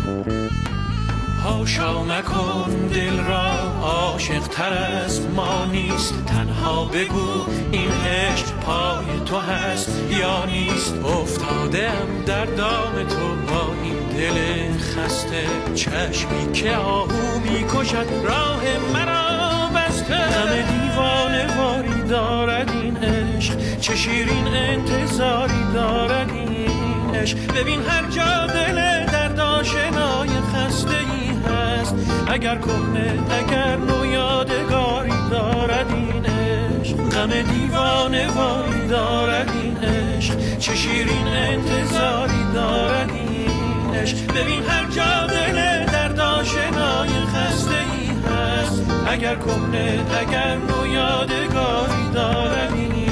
هاشا مکن دل را عاشق تر از ما نیست، تنها بگو این عشق پای تو هست یا نیست. افتادم در دام تو با این دل خسته، چشمی که آهو میکشد راه مرا بسته. همه دیوانه واری دارد این عشق، چه شیرین انتظاری دارد این عشق. ببین هر جا دل درد آشنای خسته ای هست، اگر کنه اگر نو یادگاری دارد این عشق. غم دیوانه واری دارد این عشق، چه شیرین انتظاری دارد این عشق. ببین هر جا دل درد آشنای خسته ای هست، اگر کنه اگر نو یادگاری دارد این عشق.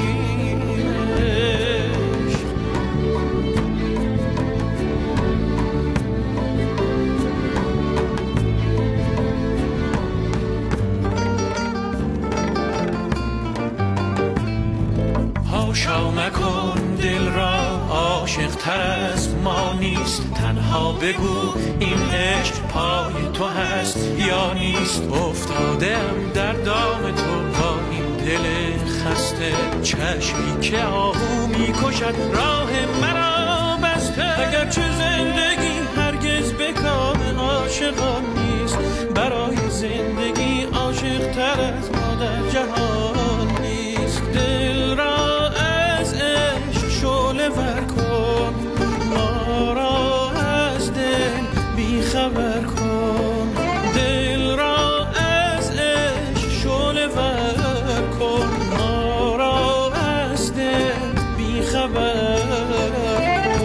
هاشا مکن دل را عاشق تر از ما نیست، تنها بگو این عشق پای تو هست یا نیست. افتادم در دام تو با این دل خسته، چشمی که آهو میکشد راه مرا بسته. اگرچه زندگی هرگز به کام عاشقان نیست، برای زندگی عاشق تر از ما در جهان نیست. دل را از عشق شعله ور کن، ما را از دل بیخبر کن. دل را از عشق شعله ور کن، ما را از دل بیخبر کن.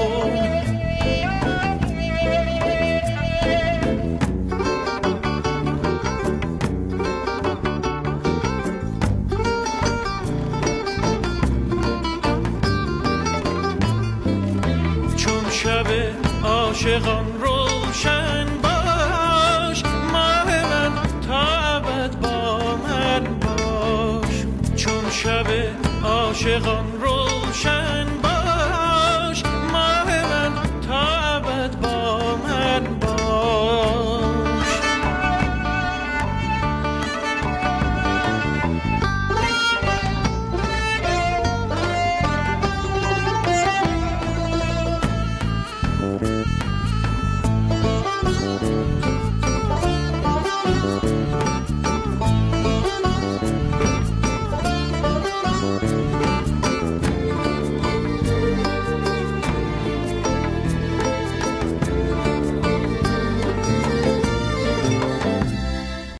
چون شب عاشقان روشن باش، ماه من تا ابد با من باش. چون شب عاشقان روشن باش،